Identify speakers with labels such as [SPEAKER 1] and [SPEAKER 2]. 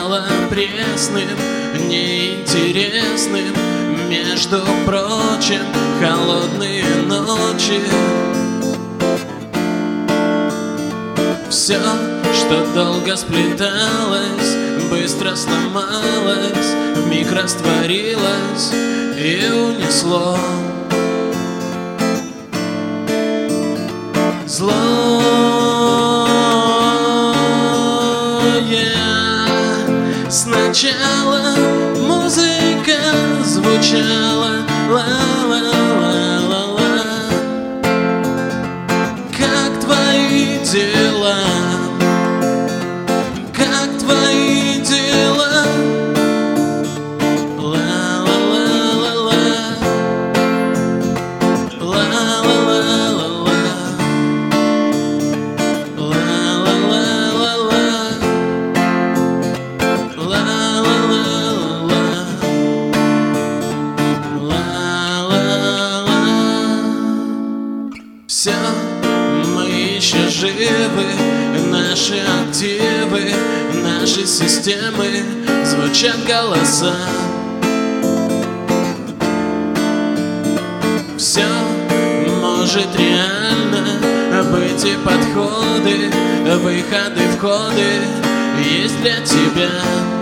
[SPEAKER 1] стало пресным, неинтересным. Между прочим, холодные ночи. Все, что долго сплеталось, быстро сломалось, вмиг растворилось и унесло. Злое сначала музыка звучала, ла-ла-ла-ла-ла. Как твои дела? Как твои дела? Ла-ла-ла-ла-ла. Ла-ла-ла-ла-ла. Ла-ла-ла-ла-ла. Ла-ла-ла-ла-ла. Ла-ла-ла. Все, мы еще живы, наши активы, наши системы, звучат голоса. Все может реально быть, и подходы, выходы, входы есть для тебя.